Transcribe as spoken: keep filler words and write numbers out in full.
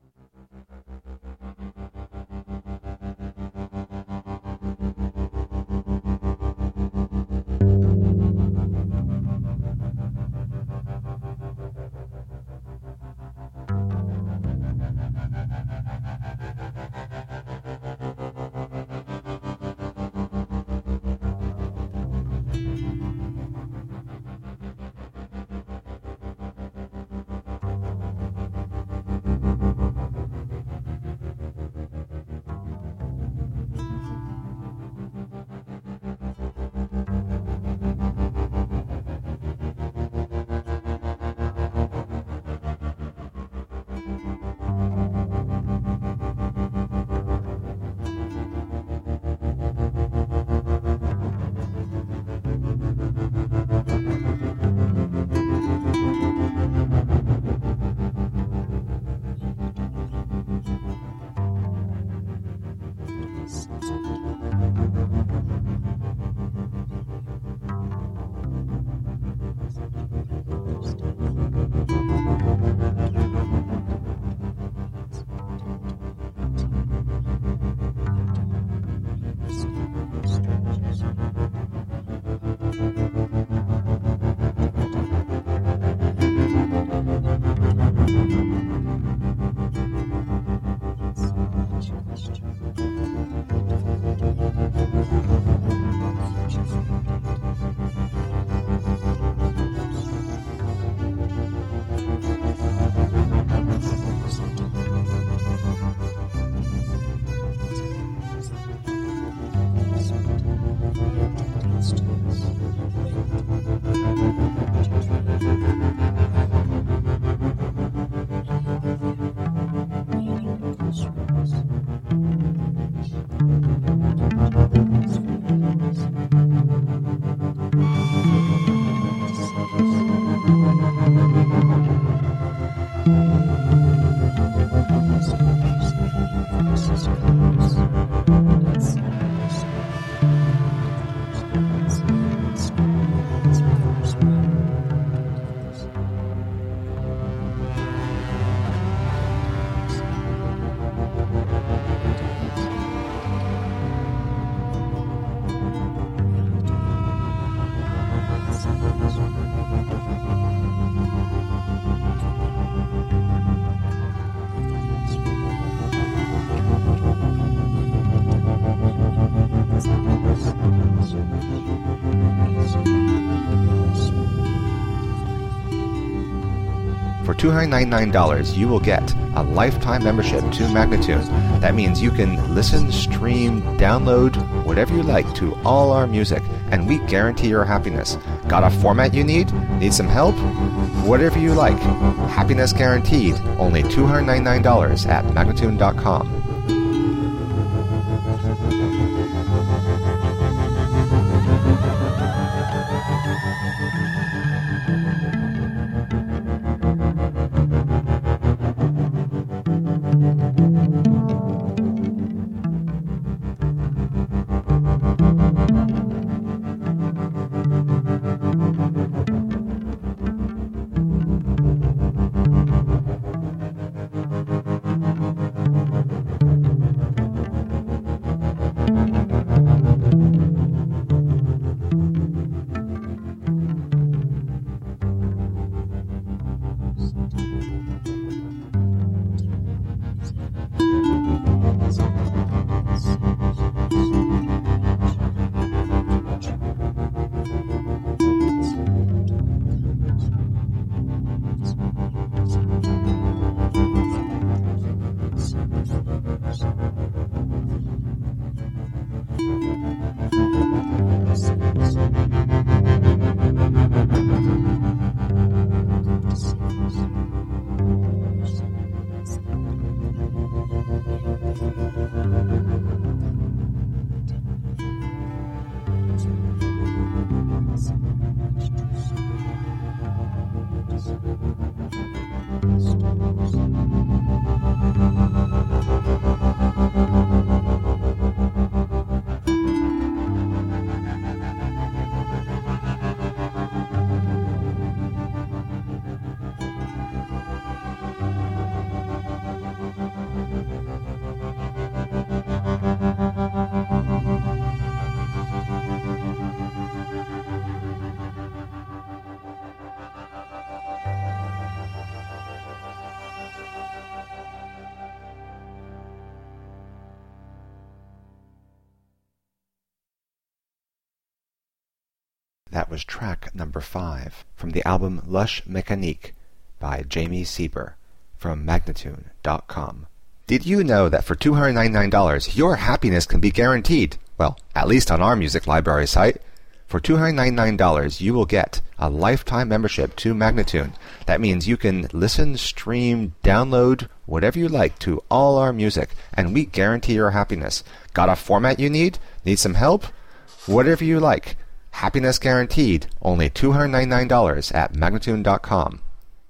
For two hundred ninety-nine dollars, you will get a lifetime membership to Magnatune. That means you can listen, stream, download, whatever you like to all our music, and we guarantee your happiness. Got a format you need? Need some help? Whatever you like. Happiness guaranteed. Only two hundred ninety-nine dollars at Magnatune dot com. That was track number five from the album Lush Mécanique by Jamie Sieber from Magnatune dot com. Did you know that for two hundred ninety-nine dollars your happiness can be guaranteed? Well, at least on our music library site. For two hundred ninety-nine dollars you will get a lifetime membership to Magnatune. That means you can listen, stream, download, whatever you like to all our music, and we guarantee your happiness. Got a format you need? Need some help? Whatever you like. Happiness guaranteed. Only two hundred ninety-nine dollars at Magnatune dot com.